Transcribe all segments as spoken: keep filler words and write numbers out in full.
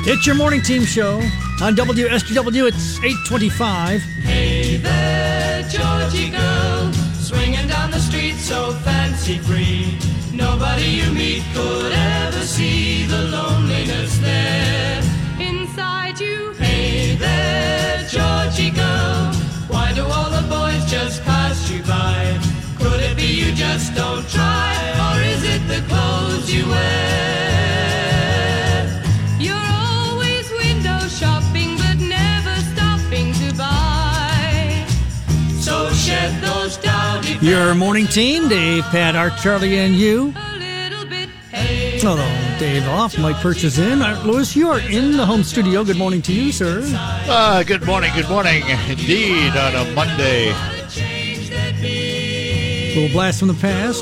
It's your morning team show on W S G W. It's eight twenty-five. Hey there, Georgie girl, swinging down the street so fancy-free. Nobody you meet could ever see the loneliness there inside you. Hey there, Georgie girl, why do all the boys just pass you by? Could it be you just don't try, or is it the clothes you wear? You're always window shopping, but never stopping to buy. So shed those dowdy. Your morning team, Dave, Pat, Art, Charlie, and you. A little bit. Hey Hello, Dave off. Mike Perch is in. Art Lewis, you are in the home studio. Good morning to you, sir. Uh, good morning, good morning. Indeed, on a Monday. Little blast from the past.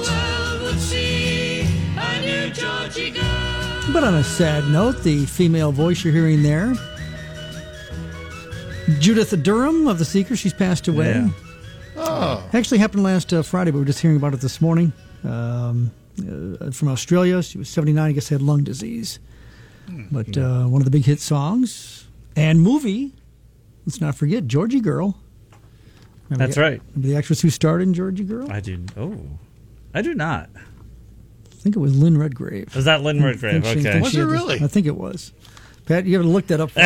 But on a sad note, the female voice you're hearing there, Judith Durham of the Seekers, she's passed away. Yeah. Oh, Actually happened last uh, Friday, but we were just hearing about it this morning. Um, uh, from Australia, she was seventy-nine, I guess had lung disease. But uh, one of the big hit songs and movie, let's not forget, Georgie Girl. Remember That's the, right. remember the actress who starred in Georgie Girl? I I do. Oh, I do not. think it was Lynn Redgrave. Was that Lynn I Redgrave? think she- Okay. think Was she it had this- really? I think it was. Pat, you haven't looked that up for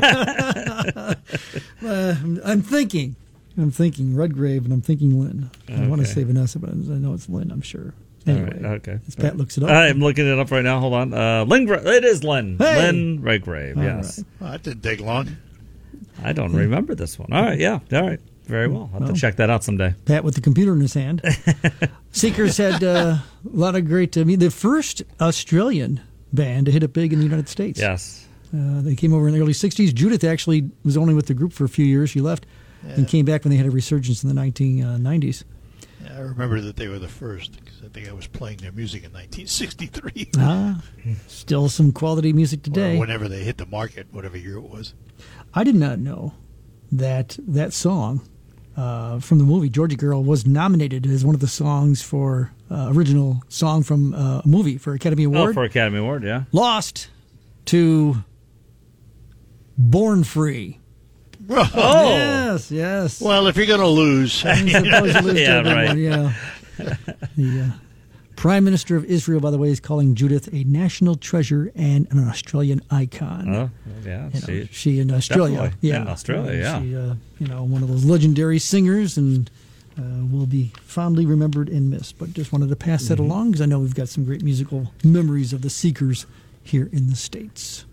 me. uh, I'm thinking. I'm thinking Redgrave, and I'm thinking Lynn. I want to Okay. say Vanessa, but I know it's Lynn, I'm sure. All Anyway, right, okay. as Pat looks it up. I'm looking it up right now. Hold on. Uh, Lynn. Gra- It is Lynn. Hey! Lynn Redgrave. All Yes. right. well, that didn't take long. I don't remember this one. All right. Yeah. All right. Very well. I'll have Well. to check that out someday. Pat with the computer in his hand. Seekers had uh, a lot of great. I mean, the first Australian band to hit it big in the United States. Yes. Uh, they came over in the early sixties. Judith actually was only with the group for a few years. She left and came back when they had a resurgence in the nineteen nineties. Yeah, I remember that they were the first, because I think I was playing their music in nineteen sixty-three. Ah, still some quality music today. Or whenever they hit the market, whatever year it was. I did not know that that song uh, from the movie Georgie Girl was nominated as one of the songs for uh, original song from uh, a movie for Academy Award. Oh, for Academy Award. Yeah. Lost to Born Free. Oh. Yes, yes. Well, if you're going to lose, I suppose you lose to Yeah, a big right. one, yeah. The uh, Prime Minister of Israel, by the way, is calling Judith a national treasure and an Australian icon. Oh, yeah. You know, See, she in Australia, Definitely. yeah, In Australia, yeah. She, uh, you know, one of those legendary singers, and uh, will be fondly remembered and missed. But just wanted to pass that Mm-hmm. along because I know we've got some great musical memories of the Seekers here in the States.